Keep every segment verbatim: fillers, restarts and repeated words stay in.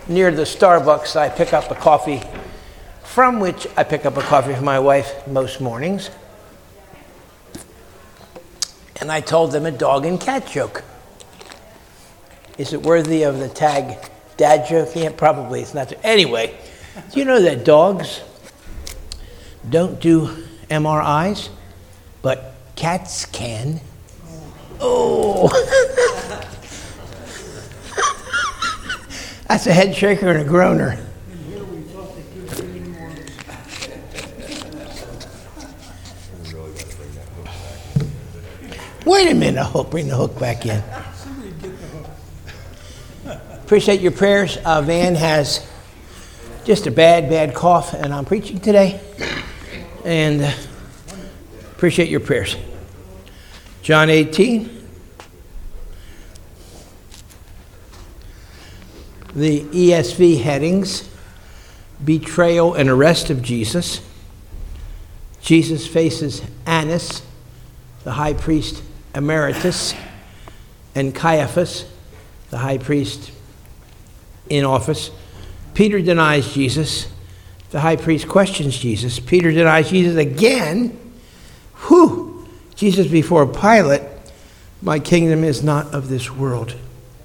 near the Starbucks I pick up a coffee, from which I pick up a coffee for my wife most mornings. And I told them a dog and cat joke. Is it worthy of the tag dad joke? Yeah, probably. It's not. Anyway, do you know that dogs don't do M R Is, but cats can? Oh. That's a head shaker and a groaner. Wait a minute, I'll bring the hook back in. Appreciate your prayers. Uh, Van has just a bad, bad cough, and I'm preaching today. And uh, appreciate your prayers. John eighteen. The E S V headings: betrayal and arrest of Jesus. Jesus faces Annas, the high priest emeritus, and Caiaphas, the high priest in office. Peter denies Jesus. The high priest questions Jesus. Peter denies Jesus again. Whew! Jesus before Pilate. My kingdom is not of this world.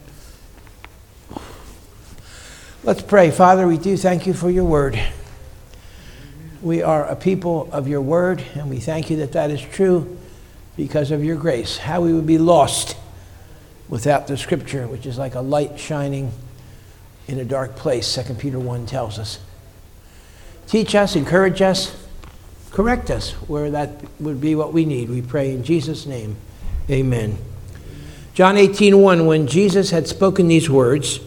Let's pray. Father, we do thank you for your word. We are a people of your word, and we thank you that that is true because of your grace. How we would be lost without the scripture, which is like a light shining in a dark place, Second Peter one tells us. Teach us, encourage us, correct us where that would be what we need. We pray in Jesus' name. Amen. John eighteen one, when Jesus had spoken these words,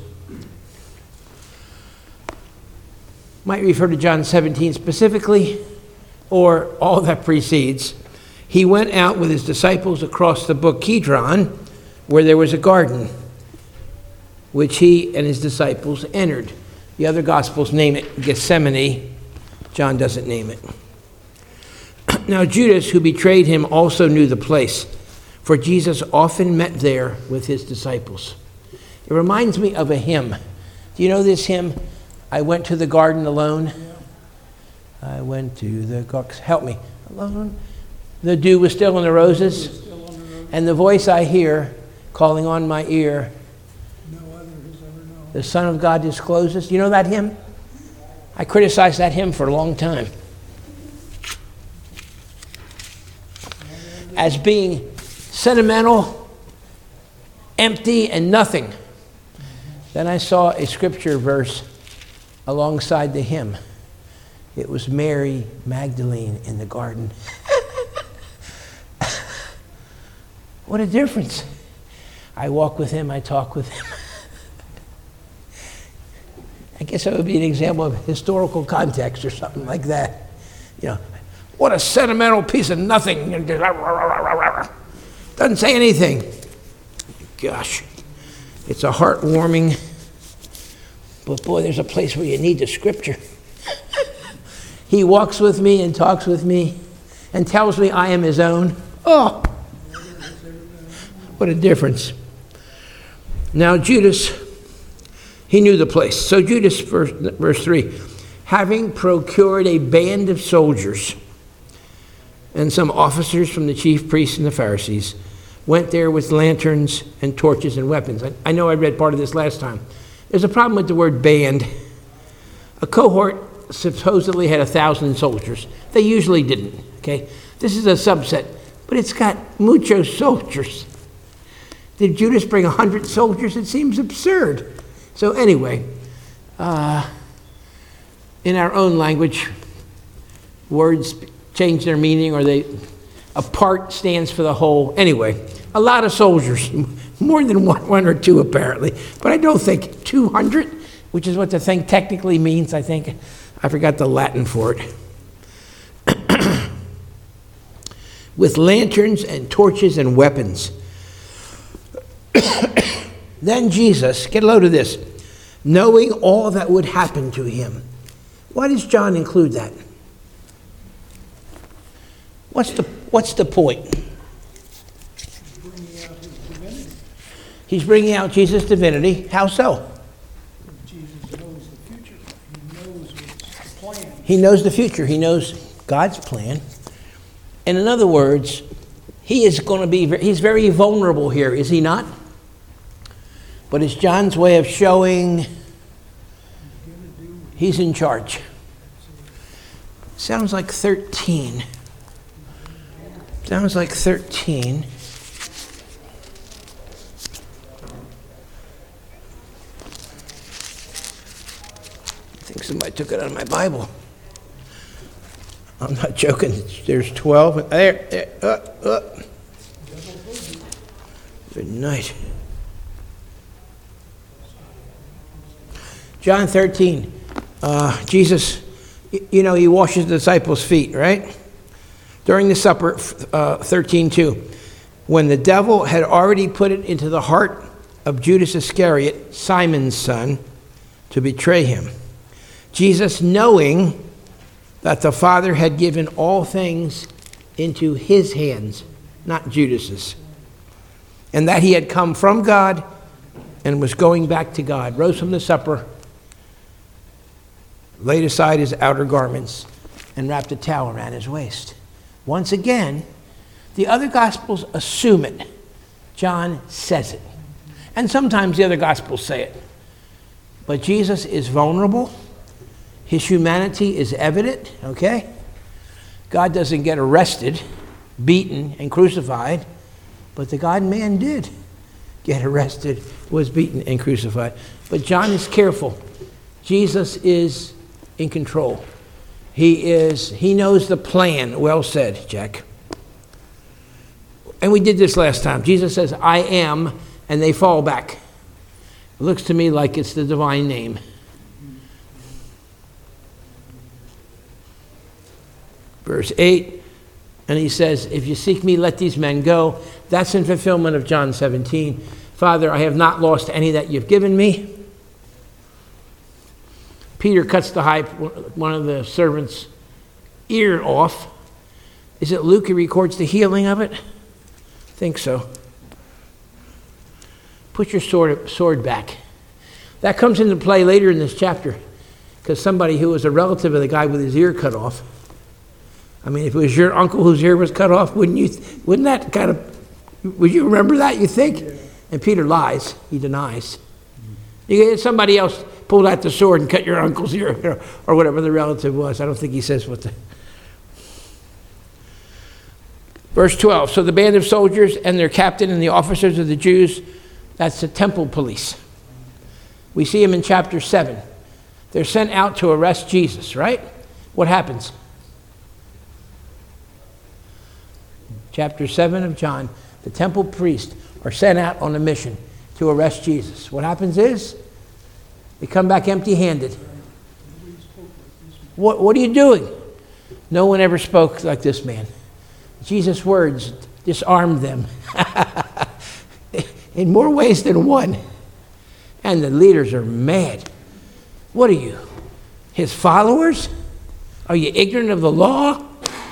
might refer to John seventeen specifically, or all that precedes. He went out with his disciples across the brook Kidron, where there was a garden, which he and his disciples entered. The other Gospels name it Gethsemane. John doesn't name it. Now Judas, who betrayed him, also knew the place, for Jesus often met there with his disciples. It reminds me of a hymn. Do you know this hymn? I went to the garden alone. I went to the garden. Help me. Alone. The dew was still on the roses. And the voice I hear calling on my ear. No other has ever known. The Son of God discloses. You know that hymn? I criticized that hymn for a long time as being sentimental, empty, and nothing. Then I saw a scripture verse alongside the hymn. It was Mary Magdalene in the garden. What a difference. I walk with him, I talk with him. I guess that would be an example of historical context or something like that. You know, what a sentimental piece of nothing. Doesn't say anything. Gosh, it's a heartwarming, but boy, there's a place where you need the scripture. He walks with me and talks with me and tells me I am his own. Oh, what a difference. Now Judas, he knew the place. So Judas, verse, verse three, having procured a band of soldiers and some officers from the chief priests and the Pharisees, went there with lanterns and torches and weapons. I, I know I read part of this last time. There's a problem with the word band. A cohort supposedly had a thousand soldiers. They usually didn't, okay? This is a subset, but it's got muchos soldiers. Did Judas bring a hundred soldiers? It seems absurd. So anyway, uh, in our own language, words change their meaning, or they, a part stands for the whole. Anyway, a lot of soldiers, more than one, one or two apparently, but I don't think two hundred, which is what the thing technically means, I think. I forgot the Latin for it. With lanterns and torches and weapons. Then Jesus, get a load of this, knowing all that would happen to him. Why does John include that? What's the, what's the point? Bringing out his divinity. He's bringing out Jesus' divinity. How so? Jesus knows the future. He knows what's the plan. He knows the future. He knows God's plan. And in other words, he is going to be, he's very vulnerable here, is he not? But it's John's way of showing he's in charge. Sounds like thirteen. Sounds like thirteen. I think somebody took it out of my Bible. I'm not joking. There's twelve. There, there, uh, uh. Good night. John thirteen. Uh, Jesus, you know, he washes the disciples' feet, right? During the supper, uh, thirteen two. When the devil had already put it into the heart of Judas Iscariot, Simon's son, to betray him, Jesus, knowing that the Father had given all things into his hands, not Judas's, and that he had come from God and was going back to God, rose from the supper, laid aside his outer garments, and wrapped a towel around his waist. Once again, the other Gospels assume it. John says it. And sometimes the other Gospels say it. But Jesus is vulnerable. His humanity is evident, okay? God doesn't get arrested, beaten, and crucified, but the God-man did get arrested, was beaten, and crucified. But John is careful. Jesus is in control. He is, he knows the plan. Well said, Jack. And we did this last time. Jesus says, I am, and they fall back. It looks to me like it's the divine name. Verse eight, and he says, if you seek me, let these men go. That's in fulfillment of John seventeen. Father, I have not lost any that you've given me. Peter cuts the high, one of the servants' ear off. Is it Luke who records the healing of it? I think so. Put your sword, sword back. That comes into play later in this chapter, because somebody who was a relative of the guy with his ear cut off. I mean, if it was your uncle whose ear was cut off, wouldn't you? Wouldn't that kind of? Would you remember that? You think? Yeah. And Peter lies. He denies. You get somebody else pulled out the sword and cut your uncle's ear, or whatever the relative was. I don't think he says what the. Verse twelve. So the band of soldiers and their captain and the officers of the Jews, that's the temple police. We see them in chapter seven. They're sent out to arrest Jesus, right? What happens? Chapter seven of John, the temple priests are sent out on a mission to arrest Jesus. What happens is, they come back empty-handed. What, what are you doing? No one ever spoke like this man. Jesus' words disarmed them in more ways than one. And the leaders are mad. What are you, his followers? Are you ignorant of the law?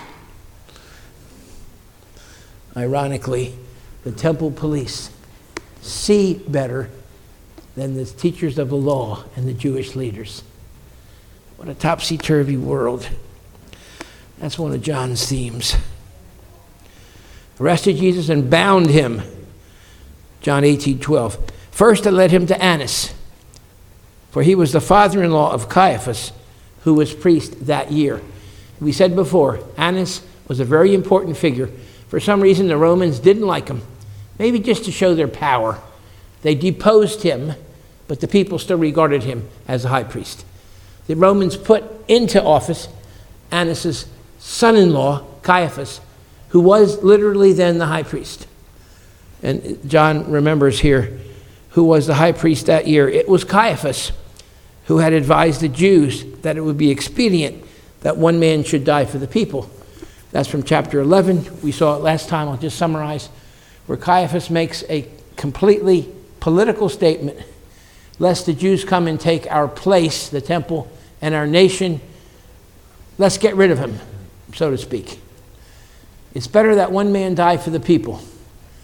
Ironically, the temple police see better than the teachers of the law and the Jewish leaders. What a topsy-turvy world. That's one of John's themes. Arrested Jesus and bound him. John eighteen twelve. First they led him to Annas, for he was the father-in-law of Caiaphas, who was priest that year. We said before, Annas was a very important figure. For some reason, the Romans didn't like him, maybe just to show their power. They deposed him, but the people still regarded him as a high priest. The Romans put into office Annas' son-in-law, Caiaphas, who was literally then the high priest. And John remembers here who was the high priest that year. It was Caiaphas who had advised the Jews that it would be expedient that one man should die for the people. That's from chapter eleven. We saw it last time. I'll just summarize, where Caiaphas makes a completely political statement. Lest the Jews come and take our place, the temple, and our nation, let's get rid of him, so to speak. It's better that one man die for the people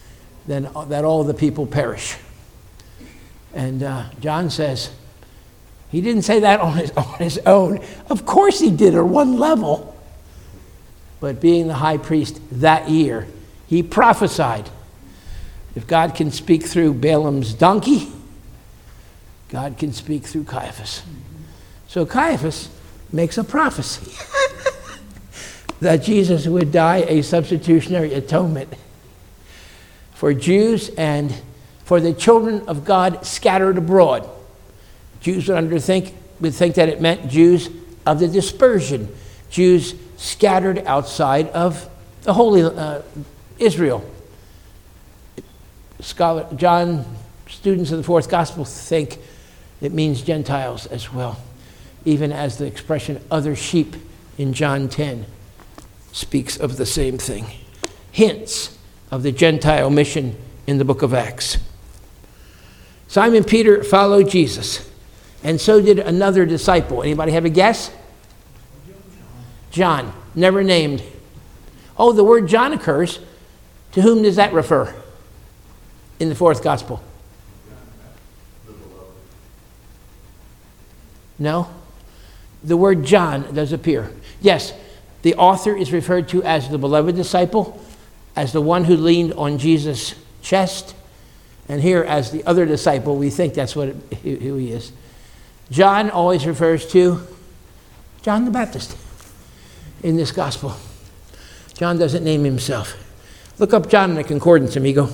than that all the people perish. And uh, John says, He didn't say that on his, on his own. Of course he did, on one level. But being the high priest that year, he prophesied. If God can speak through Balaam's donkey, God can speak through Caiaphas. So Caiaphas makes a prophecy that Jesus would die a substitutionary atonement for Jews and for the children of God scattered abroad. Jews would underthink, would think that it meant Jews of the dispersion, Jews scattered outside of the Holy uh, Israel. Scholar John, students of the fourth gospel think it means Gentiles as well, even as the expression other sheep in John ten speaks of the same thing. Hints of the Gentile mission in the book of Acts. Simon Peter followed Jesus, and so did another disciple. Anybody have a guess? John, never named. Oh, the word John occurs. To whom does that refer in the fourth gospel? No? The word John does appear. Yes, the author is referred to as the beloved disciple, as the one who leaned on Jesus' chest, and here as the other disciple. We think that's what it, who he is. John always refers to John the Baptist in this gospel. John doesn't name himself. Look up John in the concordance, amigo.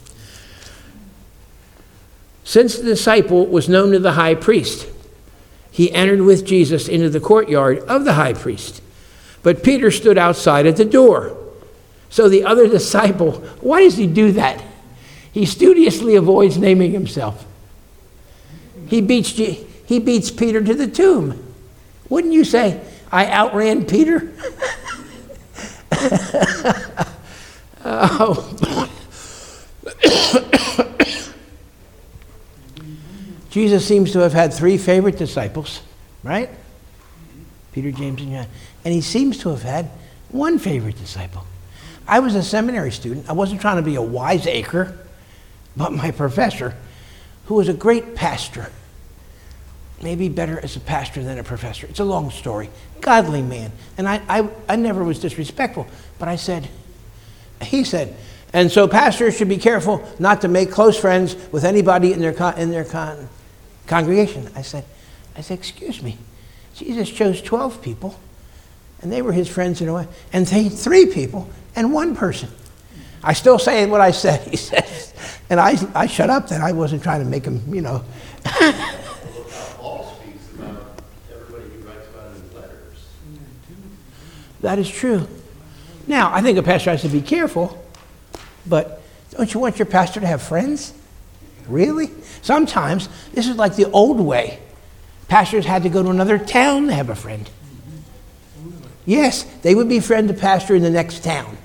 Since the disciple was known to the high priest, he entered with Jesus into the courtyard of the high priest. But Peter stood outside at the door. So the other disciple, why does he do that? He studiously avoids naming himself. He beats, he beats Peter to the tomb. Wouldn't you say, I outran Peter? Oh. Jesus seems to have had three favorite disciples, right? Peter, James, and John. And he seems to have had one favorite disciple. I was a seminary student. I wasn't trying to be a wiseacre, but my professor, who was a great pastor, maybe better as a pastor than a professor. It's a long story. Godly man. And I, I, I never was disrespectful, but I said, he said, and so pastors should be careful not to make close friends with anybody in their con, in their con, congregation. I said, I said, excuse me, Jesus chose twelve people, and they were his friends in a way, and they, three people and one person. I still say what I said, he says, and I, I shut up then. I wasn't trying to make him, you know. Paul speaks about everybody he writes about in his letters. That is true. Now, I think a pastor has to be careful, but don't you want your pastor to have friends? Really? Sometimes, this is like the old way. Pastors had to go to another town to have a friend. Yes, they would befriend the pastor in the next town.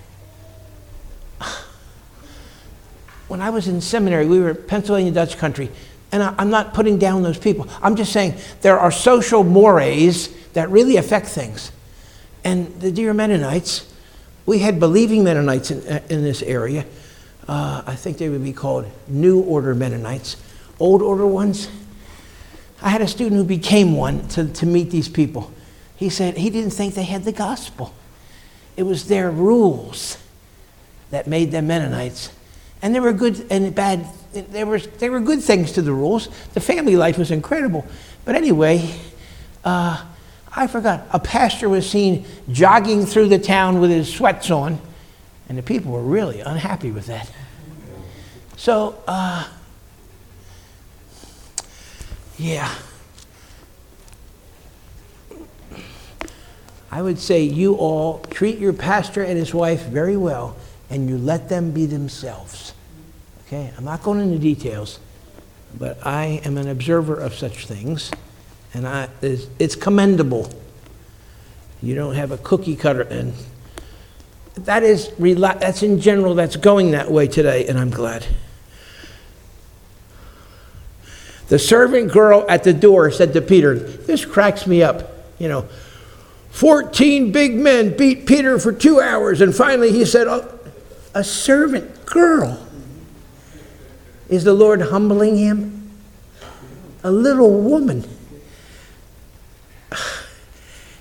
When I was in seminary, we were in Pennsylvania Dutch country, and I, I'm not putting down those people. I'm just saying there are social mores that really affect things. And the dear Mennonites, we had believing Mennonites in, in this area. Uh, I think they would be called New Order Mennonites. Old Order ones. I had a student who became one to, to meet these people. He said he didn't think they had the gospel. It was their rules that made them Mennonites. And there were good and bad, there were, there were good things to the rules. The family life was incredible. But anyway, uh, I forgot. A pastor was seen jogging through the town with his sweats on, and the people were really unhappy with that. So, uh, yeah. I would say you all treat your pastor and his wife very well, and you let them be themselves. Okay? I'm not going into details, but I am an observer of such things, and I, it's, it's commendable. You don't have a cookie cutter, and that is, that's in general, that's going that way today, and I'm glad. The servant girl at the door said to Peter, this cracks me up, you know, fourteen big men beat Peter for two hours, and finally he said, oh, a servant girl. Is the Lord humbling him? A little woman.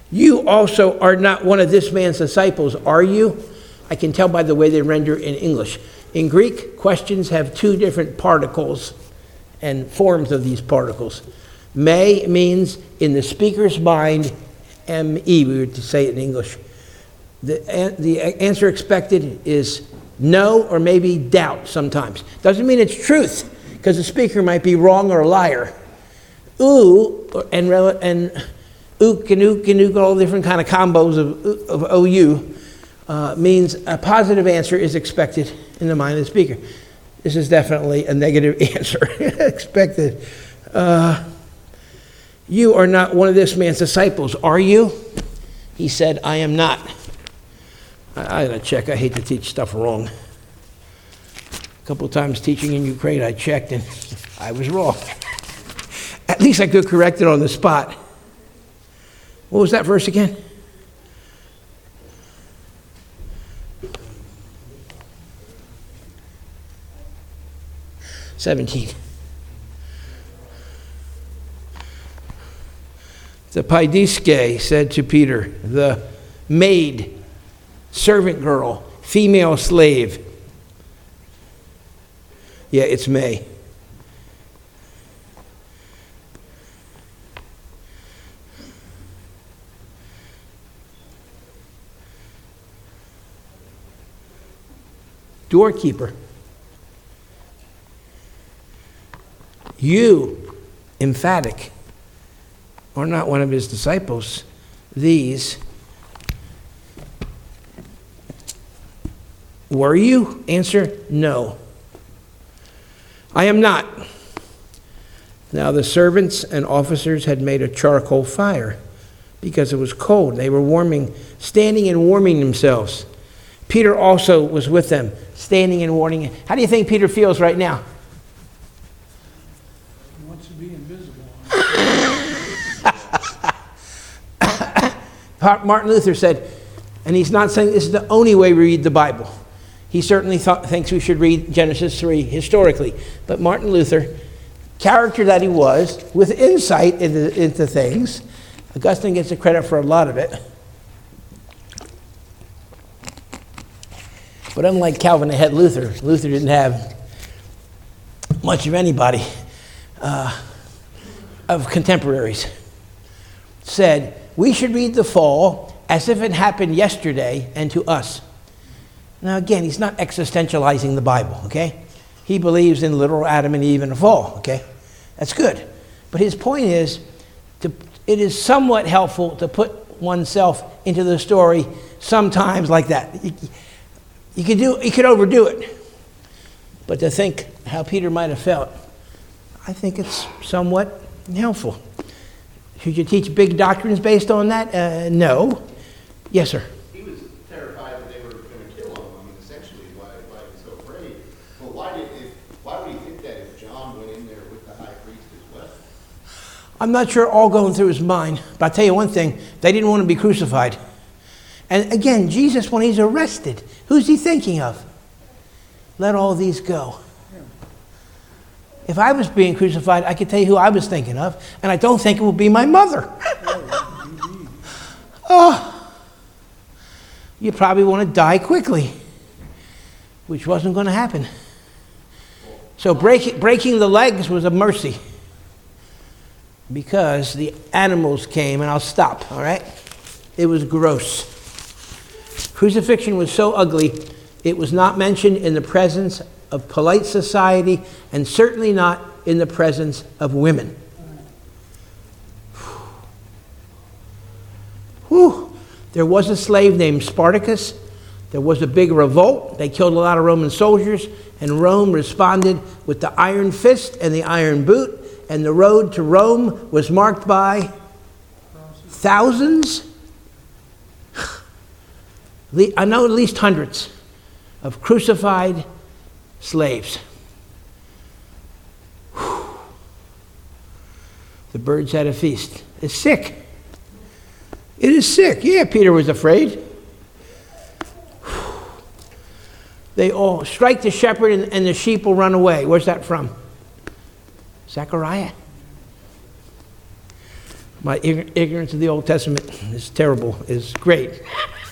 You also are not one of this man's disciples, are you? I can tell by the way they render in English. In Greek, questions have two different particles and forms of these particles. May means in the speaker's mind, M E, we would say it in English. The, the answer expected is no or maybe doubt sometimes. Doesn't mean it's truth, because the speaker might be wrong or a liar. Ooh, and, and ook and ook and ook, all different kind of combos of, of O U, uh, means a positive answer is expected in the mind of the speaker. This is definitely a negative answer expected. Uh, you are not one of this man's disciples, are you? He said, I am not. I, I gotta check. I hate to teach stuff wrong. A couple of times teaching in Ukraine, I checked and I was wrong. At least I could correct it on the spot. What was that verse again? seventeen. The Paidiske said to Peter, the maid, servant girl, female slave. Yeah, it's May. Doorkeeper. You, emphatic, are not one of his disciples. These. Were you? Answer, no. I am not. Now the servants and officers had made a charcoal fire because it was cold. They were warming, standing and warming themselves. Peter also was with them, standing and warming. How do you think Peter feels right now? He wants to be invisible. Martin Luther said, and he's not saying this is the only way we read the Bible. He certainly thought, thinks we should read Genesis three historically. But Martin Luther, character that he was, with insight into, into things, Augustine gets the credit for a lot of it. But unlike Calvin that had Luther, Luther didn't have much of anybody uh, of contemporaries. Said, we should read the fall as if it happened yesterday and to us. Now again, he's not existentializing the Bible, okay? He believes in literal Adam and Eve and the fall, okay? That's good. But his point is, to, it is somewhat helpful to put oneself into the story sometimes like that. You, you could do, you could overdo it. But to think how Peter might have felt, I think it's somewhat helpful. Should you teach big doctrines based on that? Uh, no. Yes, sir. He was terrified that they were going to kill him. I mean, essentially, why, why he was so afraid. But why did if, why would he think that if John went in there with the high priest as well? I'm not sure all going through his mind, but I'll tell you one thing, they didn't want to be crucified. And again, Jesus, when he's arrested, who's he thinking of? Let all these go. If I was being crucified, I could tell you who I was thinking of, and I don't think it would be my mother. Oh, you probably want to die quickly, which wasn't going to happen. So break, breaking the legs was a mercy because the animals came, and I'll stop, all right? It was gross. Crucifixion was so ugly, it was not mentioned in the presence of polite society, and certainly not in the presence of women. Whew. There was a slave named Spartacus. There was a big revolt. They killed a lot of Roman soldiers, and Rome responded with the iron fist and the iron boot, and the road to Rome was marked by thousands, I know at least hundreds, of crucified slaves. Whew. The birds had a feast. It's sick. It is sick. Yeah, Peter was afraid. Whew. They all strike the shepherd and, and the sheep will run away. Where's that from? Zechariah. My ig- ignorance of the Old Testament is terrible, is great.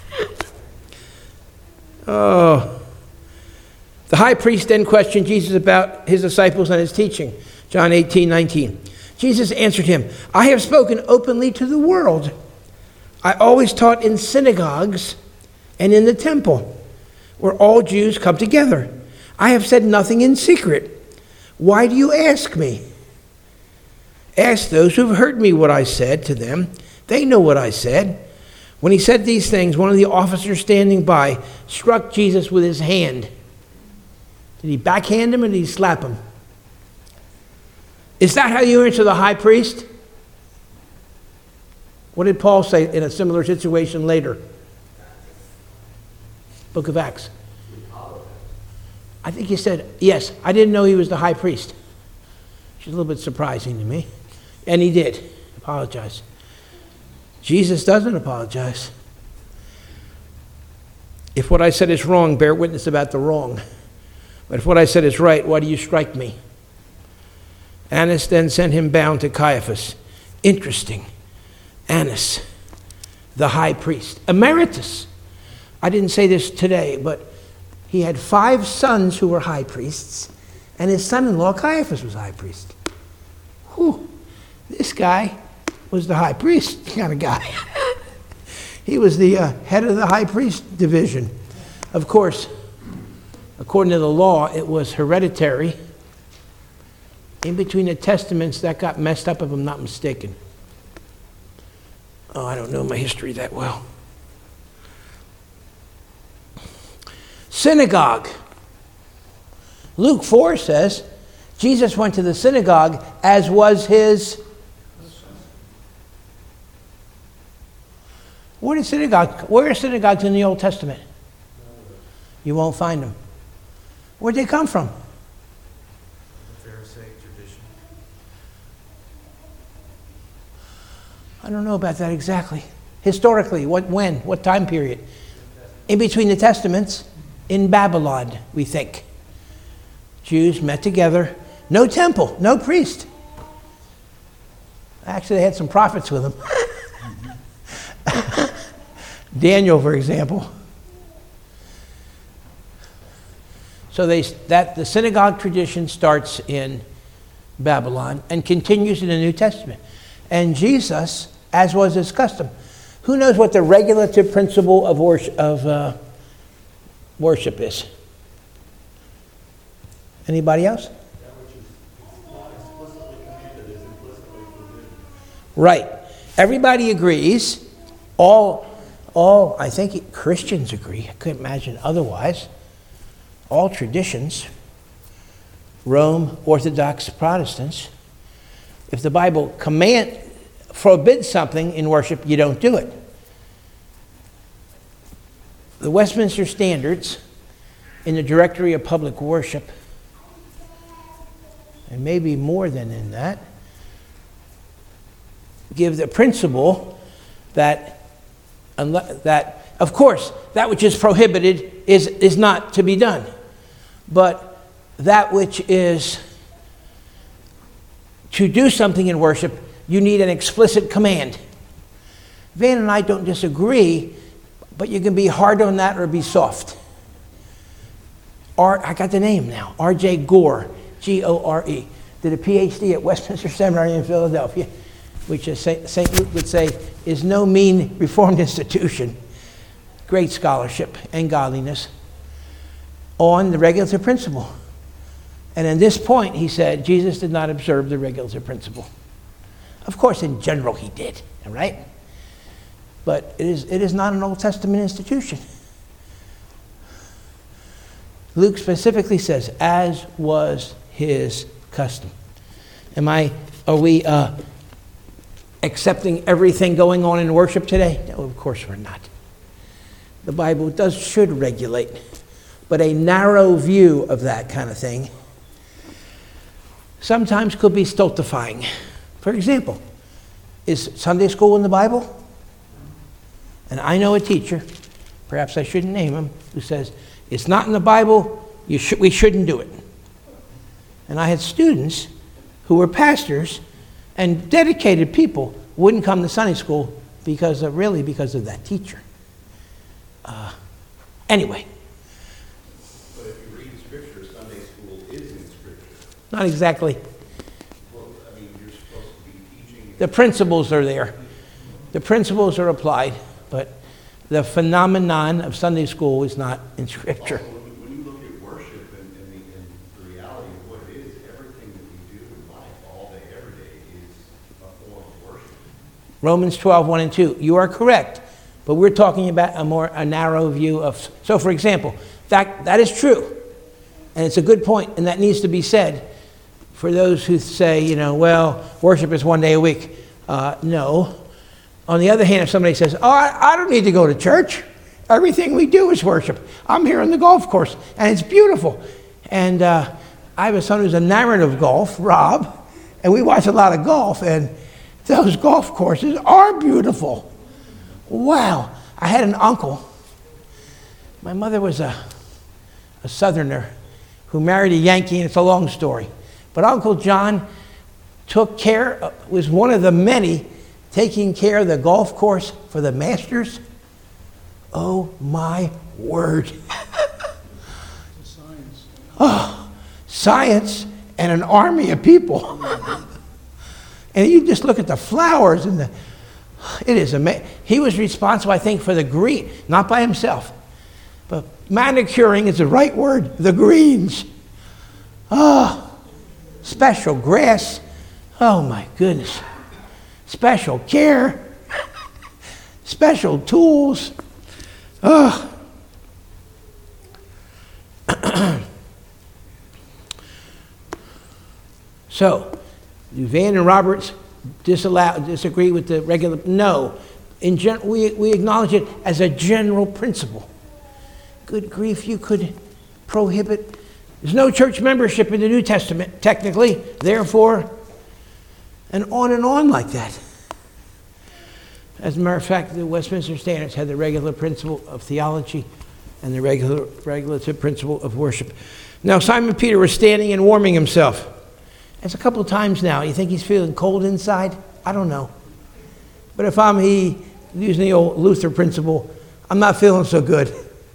Oh. The high priest then questioned Jesus about his disciples and his teaching. John eighteen nineteen. Jesus answered him, I have spoken openly to the world. I always taught in synagogues and in the temple, where all Jews come together. I have said nothing in secret. Why do you ask me? Ask those who have heard me what I said to them. They know what I said. When he said these things, one of the officers standing by struck Jesus with his hand. Did he backhand him or did he slap him? Is that how you answer the high priest? What did Paul say in a similar situation later? Book of Acts. I think he said, yes, I didn't know he was the high priest. Which is a little bit surprising to me. And he did apologize. Jesus doesn't apologize. If what I said is wrong, bear witness about the wrong. But if what I said is right, why do you strike me? Annas then sent him bound to Caiaphas. Interesting. Annas, the high priest, emeritus. I didn't say this today, but he had five sons who were high priests, and his son-in-law Caiaphas was high priest. Whew. This guy was the high priest kind of guy. He was the uh, head of the high priest division. Of course, according to the law, it was hereditary. In between the testaments, that got messed up if I'm not mistaken. Oh, I don't know my history that well. Synagogue. Luke four says, Jesus went to the synagogue as was his... Where are synagogues? Where are synagogues in the Old Testament? You won't find them. Where'd they come from? Pharisaic tradition. I don't know about that exactly. Historically, what, when, what time period? In between the Testaments, in Babylon, we think. Jews met together. No temple, no priest. Actually, they had some prophets with them. Daniel, for example. So they, that the synagogue tradition starts in Babylon and continues in the New Testament. And Jesus, as was his custom, who knows what the regulative principle of worship, of, uh, worship is? Anybody else? That which is not explicitly commanded is implicitly forbidden. Right. Everybody agrees. All, all I think Christians agree. I couldn't imagine otherwise. All traditions, Rome, Orthodox, Protestants, if the Bible command, forbids something in worship, you don't do it. The Westminster Standards, in the Directory of Public Worship, and maybe more than in that, give the principle that, that of course, that which is prohibited is, is not to be done. But that which is to do something in worship, you need an explicit command. Van and I don't disagree, but you can be hard on that or be soft. R, I got the name now, R J Gore, G O R E, did a P H D at Westminster Seminary in Philadelphia, which is Saint Luke would say is no mean Reformed institution. Great scholarship and godliness on the regulative principle. And at this point, he said, Jesus did not observe the regulative principle. Of course, in general, he did, all right? But it is, it is not an Old Testament institution. Luke specifically says, as was his custom. Am I, are we uh, accepting everything going on in worship today? No, of course we're not. The Bible does, should regulate, but a narrow view of that kind of thing sometimes could be stultifying. For example, is Sunday school in the Bible? And I know a teacher, perhaps I shouldn't name him, who says, it's not in the Bible, you sh- we shouldn't do it. And I had students who were pastors and dedicated people wouldn't come to Sunday school because of, really because of that teacher. Uh, anyway. But if you read Scripture, Sunday school is in Scripture. Not exactly. Well, I mean, you're supposed to be teaching. The principles are there. The principles are applied, but the phenomenon of Sunday school is not in Scripture. Also, when, when you look at worship and, and, the, and the reality of what it is, everything that we do in life, all day, every day, is a form of worship. Romans twelve, one and two. You are correct, but we're talking about a more a narrow view of. So, for example, that that is true, and it's a good point, and that needs to be said for those who say, you know, well, worship is one day a week. Uh, no. On the other hand, if somebody says, oh, I, I don't need to go to church. Everything we do is worship. I'm here on the golf course, and it's beautiful. And uh, I have a son who's enamored of golf, Rob, and we watch a lot of golf, and those golf courses are beautiful. Wow. I had an uncle. My mother was a, a Southerner who married a Yankee, and it's a long story. But Uncle John took care, of, was one of the many taking care of the golf course for the Masters. Oh, my word. It's science. Oh, science and an army of people. And you just look at the flowers and the, it is amazing. He was responsible, I think, for the green, not by himself, but manicuring is the right word, the greens. Oh, special grass. Oh, my goodness. Special care, special tools. Oh. So, do Van and Roberts disallow, disagree with the regular? No. In gen, we, we acknowledge it as a general principle. Good grief, you could prohibit. There's no church membership in the New Testament, technically. Therefore, and on and on like that. As a matter of fact, the Westminster Standards had the regular principle of theology and the regular regulative principle of worship. Now, Simon Peter was standing and warming himself. It's a couple of times now. You think he's feeling cold inside? I don't know. But if I'm he, using the old Luther principle, I'm not feeling so good.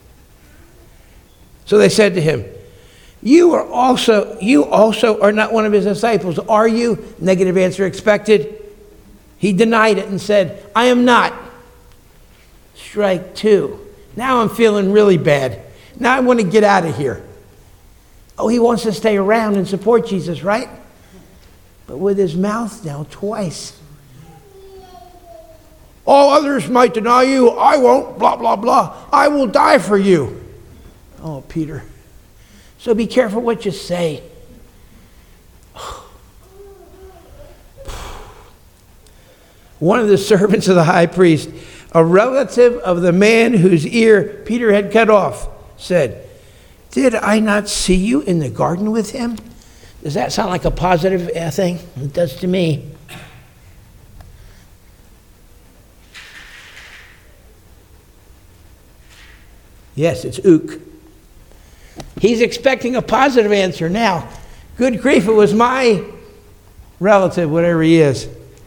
So they said to him, You are also, you also are not one of his disciples, are you? Negative answer expected. He denied it and said, I am not. Strike two. Now I'm feeling really bad. Now I want to get out of here. Oh, he wants to stay around and support Jesus, right? But with his mouth now twice. All others might deny you. I won't, blah, blah, blah. I will die for you. Oh, Peter. So be careful what you say. One of the servants of the high priest, a relative of the man whose ear Peter had cut off, said, Did I not see you in the garden with him? Does that sound like a positive uh, thing? It does to me. Yes, it's ook. He's expecting a positive answer now. Good grief, it was my relative, whatever he is.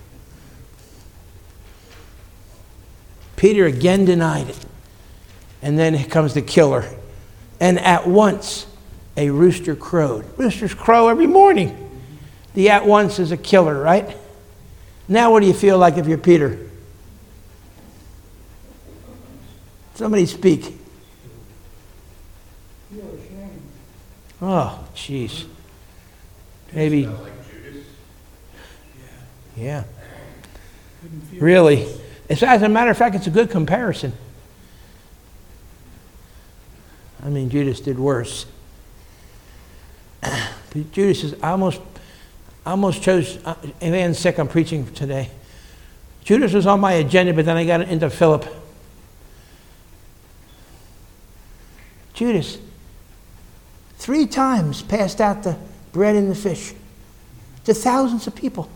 Peter again denied it. And then comes the killer. And at once, a rooster crowed. Roosters crow every morning. The at once is a killer, right? Now what do you feel like if you're Peter? Somebody speak. Oh, jeez. Maybe. Yeah. Really. As a matter of fact, it's a good comparison. I mean, Judas did worse. But Judas is I almost, I almost chose. Uh, Evan's sick. I'm preaching today. Judas was on my agenda, but then I got into Philip. Judas, three times passed out the bread and the fish to thousands of people.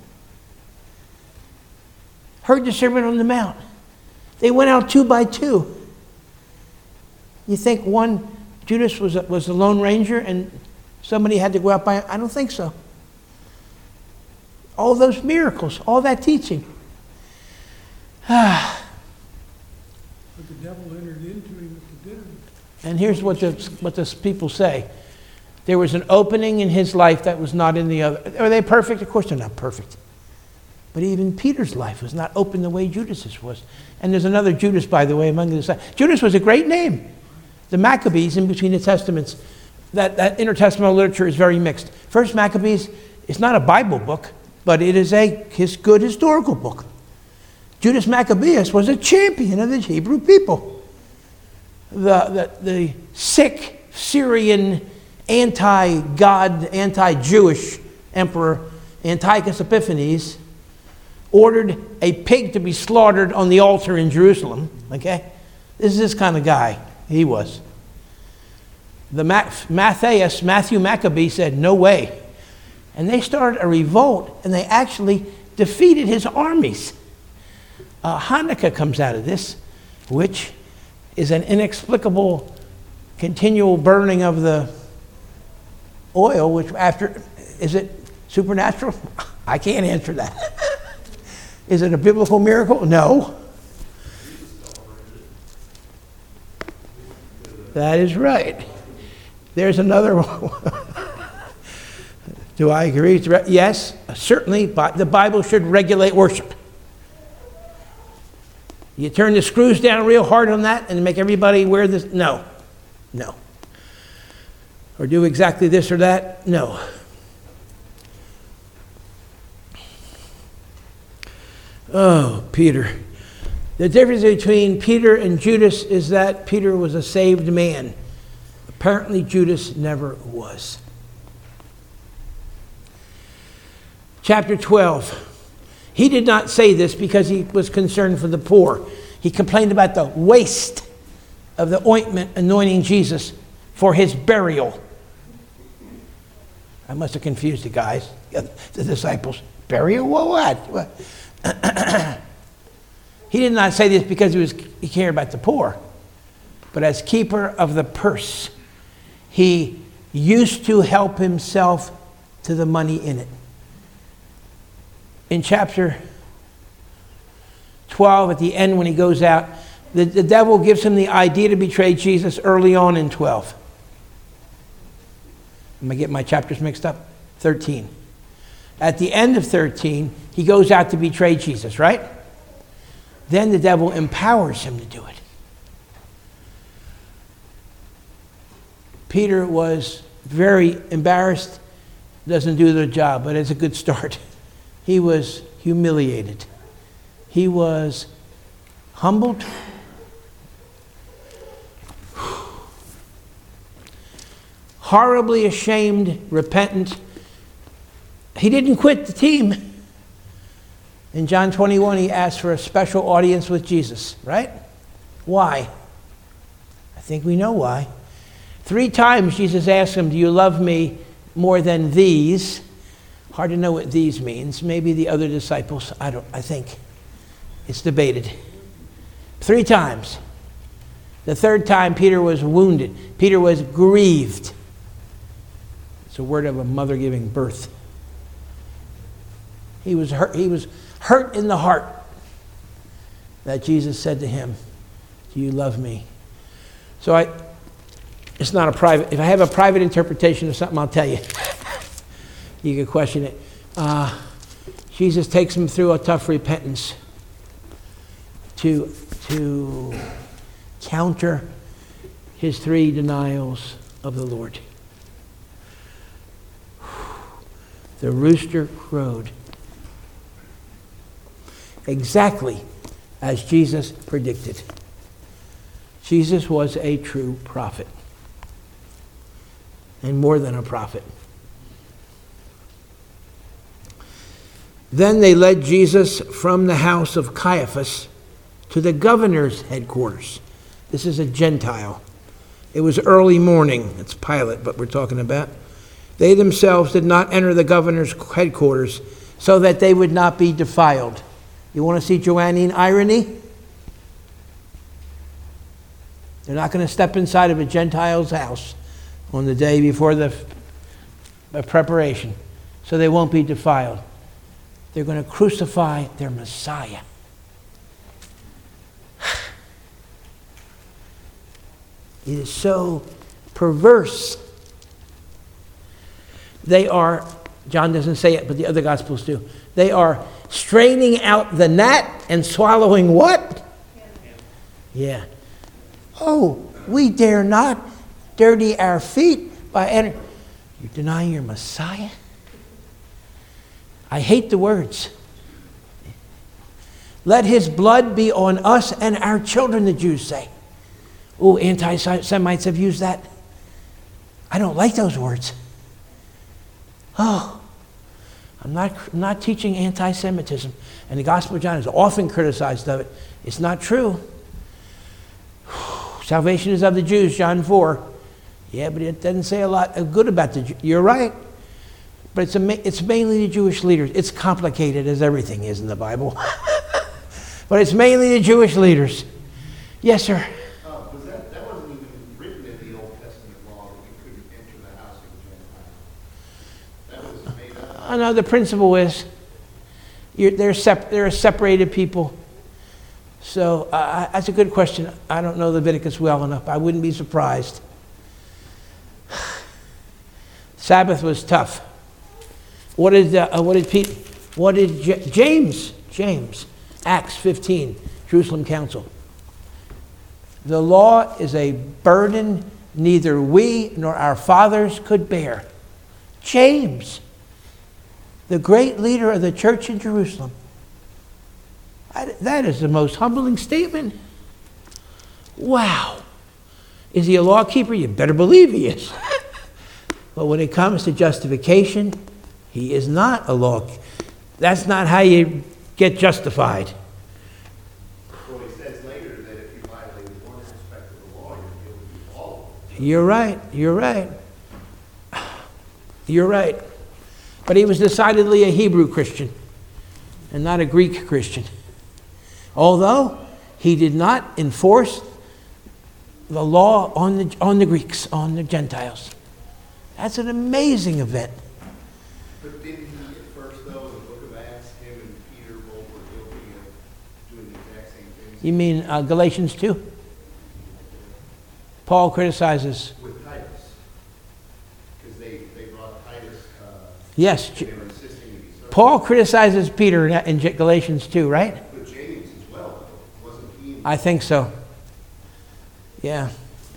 Heard the Sermon on the Mount. They went out two by two. You think one, Judas was a, was a lone ranger and somebody had to go out by, I don't think so. All those miracles, all that teaching. But the devil entered into him at the dinner. And here's what the, what the people say. There was an opening in his life that was not in the other. Are they perfect? Of course they're not perfect. But even Peter's life was not open the way Judas's was. And there's another Judas, by the way, among the disciples. Judas was a great name. The Maccabees, in between the Testaments, that, that intertestamental literature is very mixed. First Maccabees is not a Bible book, but it is a his good historical book. Judas Maccabeus was a champion of the Hebrew people. The, the, the sick Syrian anti-God, anti-Jewish emperor Antiochus Epiphanes ordered a pig to be slaughtered on the altar in Jerusalem. Okay? This is this kind of guy he was. The Matthias, Matthew Maccabee said, no way. And they started a revolt, and they actually defeated his armies. Uh, Hanukkah comes out of this, which is an inexplicable continual burning of the oil, which after, is it supernatural? I can't answer that. Is it a biblical miracle? No. That is right. There's another one. Do I agree? Yes, certainly. The Bible should regulate worship. You turn the screws down real hard on that and make everybody wear this? No. No. Or do exactly this or that? No. Oh, Peter. The difference between Peter and Judas is that Peter was a saved man. Apparently, Judas never was. Chapter twelve. He did not say this because he was concerned for the poor. He complained about the waste of the ointment anointing Jesus for his burial. I must have confused the guys, the disciples. Burial? Well, what? what? He did not say this because he, was, he cared about the poor. But as keeper of the purse, he used to help himself to the money in it. In chapter twelve, at the end when he goes out, the, the devil gives him the idea to betray Jesus early on in twelve. Am I getting my chapters mixed up? thirteen. At the end of thirteen, he goes out to betray Jesus, right? Then the devil empowers him to do it. Peter was very embarrassed, doesn't do the job, but it's a good start. He was humiliated. He was humbled. Horribly ashamed, repentant. He didn't quit the team. In John twenty-one, he asked for a special audience with Jesus, right? Why? I think we know why. Three times Jesus asked him, do you love me more than these? Hard to know what these means. Maybe the other disciples. I don't, I think. It's debated. Three times. The third time, Peter was wounded. Peter was grieved. It's a word of a mother giving birth. He was hurt, he was hurt in the heart that Jesus said to him, do you love me? So I, it's not a private, if I have a private interpretation of something, I'll tell you. You can question it. Uh, Jesus takes him through a tough repentance to, to counter his three denials of the Lord. The rooster crowed. Exactly as Jesus predicted. Jesus was a true prophet. And more than a prophet. Then they led Jesus from the house of Caiaphas to the governor's headquarters. This is a Gentile. It was early morning. It's Pilate, but we're talking about. They themselves did not enter the governor's headquarters so that they would not be defiled. You want to see Johannine irony? They're not going to step inside of a Gentile's house on the day before the preparation, so they won't be defiled. They're going to crucify their Messiah. It is so perverse. They are, John doesn't say it, but the other Gospels do. They are straining out the gnat and swallowing what? Yeah. Oh, we dare not dirty our feet by entering. You're denying your Messiah? I hate the words. Let his blood be on us and our children, the Jews say. Oh, anti-Semites have used that. I don't like those words. Oh, I'm not, I'm not teaching anti-Semitism. And the Gospel of John is often criticized of it. It's not true. Salvation is of the Jews, John four. Yeah, but it doesn't say a lot of good about the Jews. You're right. But it's, a, it's mainly the Jewish leaders. It's complicated as everything is in the Bible. But it's mainly the Jewish leaders. Yes, sir. Uh, was that, that wasn't even written in the Old Testament law that you couldn't enter the house of a Gentile. That was made up. I know the principle is you're, they're, sep- they're a separated people. So uh, that's a good question. I don't know Leviticus well enough. I wouldn't be surprised. Sabbath was tough. What did uh, what did Pete? What did J- James? James, Acts fifteen, Jerusalem Council. The law is a burden neither we nor our fathers could bear. James, the great leader of the church in Jerusalem. I, that is the most humbling statement. Wow. Is he a law keeper? You better believe he is. But when it comes to justification, he is not a law. That's not how you get justified. Well, he says later that if you violate one aspect of the law, you're guilty of all of them. You're right. You're right. You're right. But he was decidedly a Hebrew Christian and not a Greek Christian. Although he did not enforce the law on the, on the Greeks, on the Gentiles. That's an amazing event. But didn't he at first, though, in the book of Acts, him and Peter both were guilty of doing the exact same things? You mean uh, Galatians two? Paul criticizes. With Titus. Because they, they brought Titus, uh, Yes. they were insisting to be served. Paul criticizes Peter in, in Galatians two, right? But James as well, wasn't he? I think so. Yeah.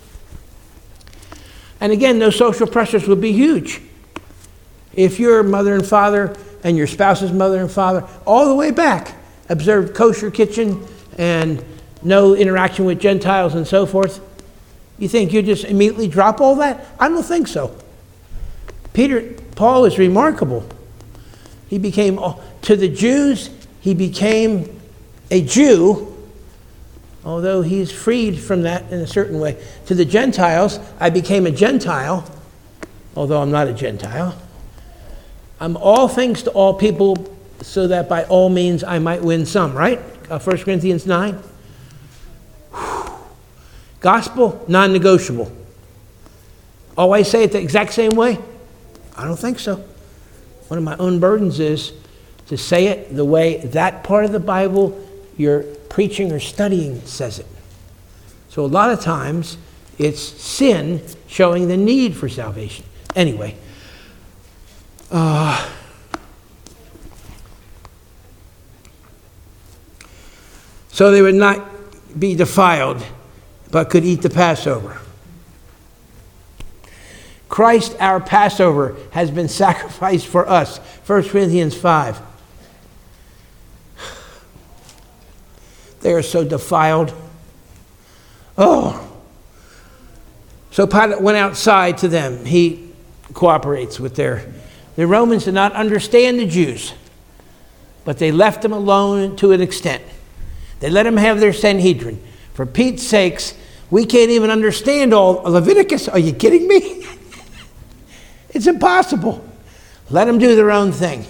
And again, those social pressures would be huge. If your mother and father and your spouse's mother and father, all the way back, observed kosher kitchen and no interaction with Gentiles and so forth, you think you just immediately drop all that? I don't think so. Peter, Paul is remarkable. He became, to the Jews, he became a Jew, although he's freed from that in a certain way. To the Gentiles, I became a Gentile, although I'm not a Gentile. I'm all things to all people, so that by all means I might win some, right? Uh, First Corinthians nine. Whew. Gospel, non-negotiable. Always say it the exact same way? I don't think so. One of my own burdens is to say it the way that part of the Bible you're preaching or studying says it. So a lot of times it's sin showing the need for salvation. Anyway, uh, so they would not be defiled, but could eat the Passover. Christ, our Passover, has been sacrificed for us. First Corinthians five. They are so defiled. Oh. So Pilate went outside to them. He cooperates with their... The Romans did not understand the Jews, but they left them alone to an extent. They let them have their Sanhedrin. For Pete's sakes, we can't even understand all Leviticus. Are you kidding me? It's impossible. Let them do their own thing.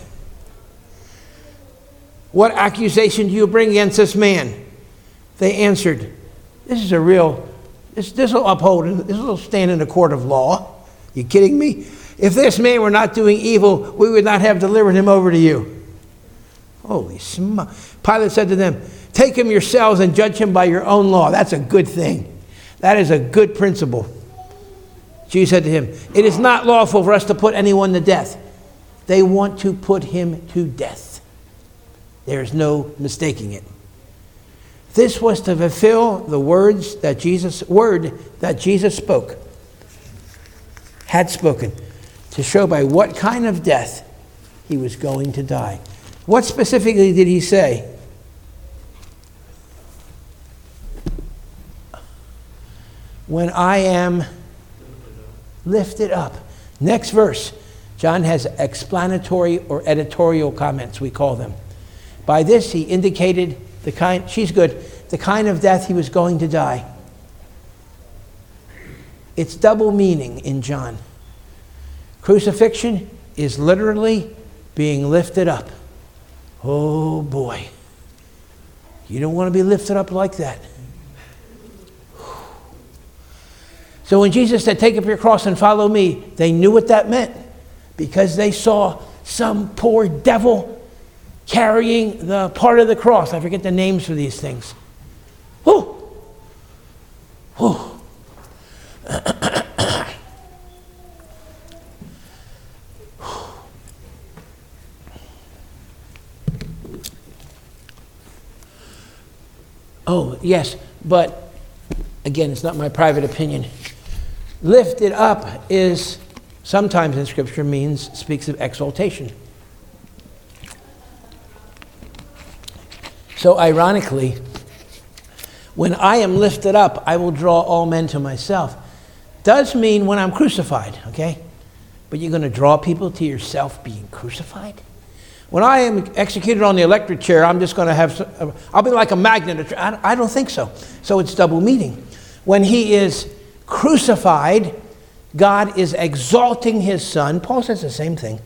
What accusation do you bring against this man? They answered, this is a real, this this will uphold, this will stand in a court of law. You kidding me? If this man were not doing evil, we would not have delivered him over to you. Holy smokes. Pilate said to them, take him yourselves and judge him by your own law. That's a good thing. That is a good principle. Jesus said to him, it is not lawful for us to put anyone to death. They want to put him to death. There is no mistaking it. This was to fulfill the words that Jesus, word that Jesus spoke, had spoken, to show by what kind of death he was going to die. What specifically did he say? When I am lifted up. Next verse. John has explanatory or editorial comments, we call them. By this he indicated the kind, she's good, the kind of death he was going to die. It's double meaning in John. Crucifixion is literally being lifted up. Oh boy. You don't want to be lifted up like that. So when Jesus said, take up your cross and follow me, they knew what that meant because they saw some poor devil carrying the part of the cross. I forget the names for these things. Whew. Whew. Oh, yes, but again, it's not my private opinion. Lifted up is sometimes in Scripture means, speaks of exaltation. So ironically, when I am lifted up, I will draw all men to myself. Does mean when I'm crucified, okay? But you're going to draw people to yourself being crucified? When I am executed on the electric chair, I'm just going to have, I'll be like a magnet. I don't think so. So it's double meaning. When he is crucified, God is exalting his son. Paul says the same thing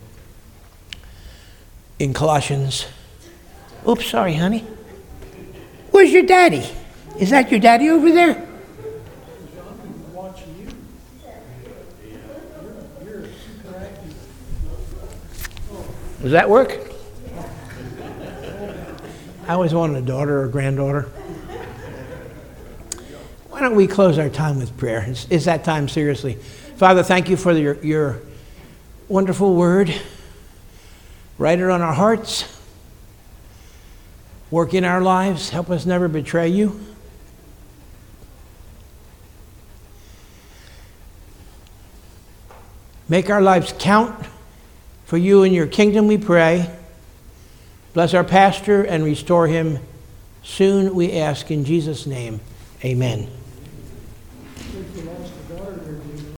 in Colossians. Oops, sorry, honey. Where's your daddy? Is that your daddy over there? John can watch you. You're, you're super active. Does that work? I always wanted a daughter or a granddaughter. Why don't we close our time with prayer? It's, it's that time, seriously. Father, thank you for your, your wonderful word. Write it on our hearts. Work in our lives. Help us never betray you. Make our lives count for you and your kingdom, we pray. Bless our pastor and restore him soon, we ask in Jesus' name. Amen.